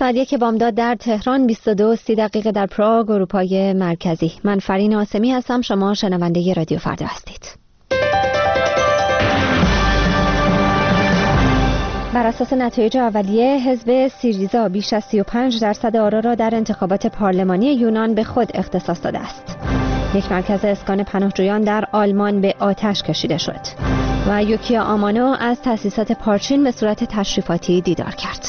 ساعت 1 بامداد در تهران، 22:30 در پراگ، اروپای مرکزی. من فرین آسمی هستم، شما شنونده رادیو فردا هستید. بر اساس نتایج اولیه، حزب سیریزا بیش از 35% آرا را در انتخابات پارلمانی یونان به خود اختصاص داده است. یک مرکز اسکان پناهجویان در آلمان به آتش کشیده شد و یوکیا آمانو از تأسیسات پارچین به صورت تشریفاتی دیدار کرد.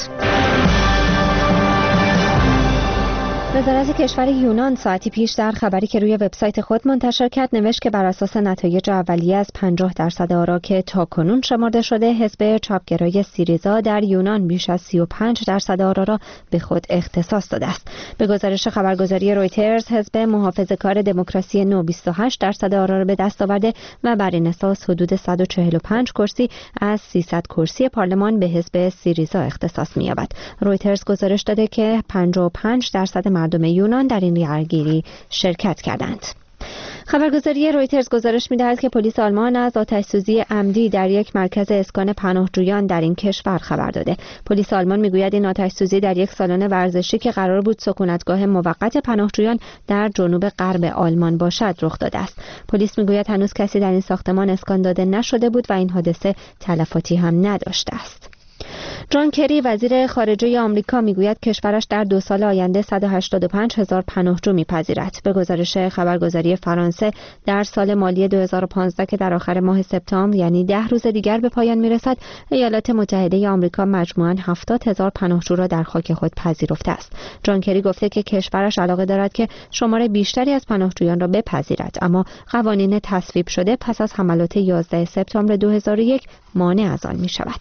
وزارت کشور یونان ساعتی پیش در خبری که روی وبسایت خود منتشر کرد نوشت که بر اساس نتایج اولیه از 50% آرا که تاکنون شمرده شده، حزب چپگرای سیریزا در یونان بیش از 35% آرا را به خود اختصاص داده است. به گزارش خبرگزاری رویترز، حزب محافظه‌کار دموکراسی نو 28% آرا را به دست آورده و بر این اساس حدود 145 کرسی از 300 کرسی پارلمان به حزب سیریزا اختصاص می‌یابد. رویترز گزارش داده که 55% مردم یونان در این رأی‌گیری شرکت کردند. خبرگزاری رویترز گزارش می‌دهد که پلیس آلمان از آتش‌سوزی عمدی در یک مرکز اسکان پناهجویان در این کشور خبر داده. پلیس آلمان می‌گوید این آتش‌سوزی در یک سالن ورزشی که قرار بود سکونتگاه موقت پناهجویان در جنوب غرب آلمان باشد رخ داده است. پلیس می‌گوید هنوز کسی در این ساختمان اسکان داده نشده بود و این حادثه تلفاتی هم نداشته است. جان کری وزیر خارجه آمریکا میگوید کشورش در 2 سال آینده 185,000 پناهجو میپذیرد. به گزارش خبرگزاری فرانسه، در سال مالی 2015 که در آخر ماه سپتامبر یعنی 10 روز دیگر به پایان میرسد، ایالات متحده آمریکا مجموعاً 70,000 پناهجو را در خاک خود پذیرفته است. جان کری گفته که کشورش علاقه دارد که شمار بیشتری از پناهجویان را بپذیرد، اما قوانین تصویب شده پس از حملات 11 سپتامبر 2001 مانع از آن میشود.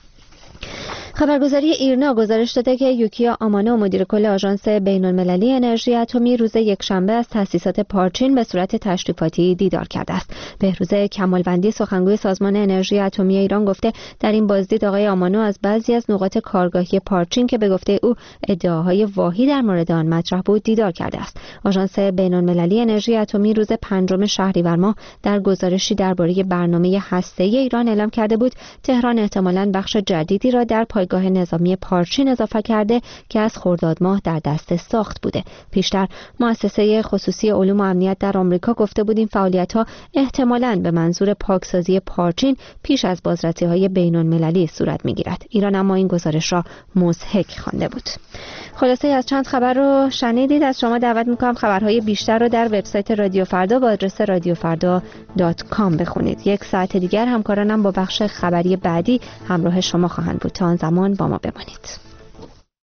خبرگزاری ایرنا گزارش داده که یوکیا آمانو، مدیر کل آژانس بین‌المللی انرژی اتمی، روز یکشنبه از تأسیسات پارچین به صورت تشریفاتی دیدار کرده است. بهروز کمالوندی، سخنگوی سازمان انرژی اتمی ایران، گفته در این بازدید آقای آمانو از بعضی از نقاط کارگاهی پارچین که به گفته او ادعاهای واهی در مورد آن مطرح بود دیدار کرده است. آژانس بین‌المللی انرژی اتمی روز 5 شهریور ماه در گزارشی درباره برنامه هسته‌ای ایران اعلام کرده بود تهران احتمالاً بخش جدیدی را در پایگاه نظامی پارچین اضافه کرده که از خرداد ماه در دست ساخت بوده. پیشتر مؤسسه خصوصی علوم و امنیت در آمریکا گفته بود این فعالیت‌ها احتمالاً به منظور پاکسازی پارچین پیش از بازرسی‌های بین‌المللی صورت می‌گیرد. ایران اما این گزارش را مضحک خوانده بود. خلاصه از چند خبر رو شنیدید. از شما دعوت می‌کنم خبرهای بیشتر رو در وبسایت رادیو فردا با آدرس radiofarda.com بخونید. 1 ساعت دیگر همکارانم با بخش خبری بعدی همراه شما خواهند بود. تا آن زمان با ما بمانید.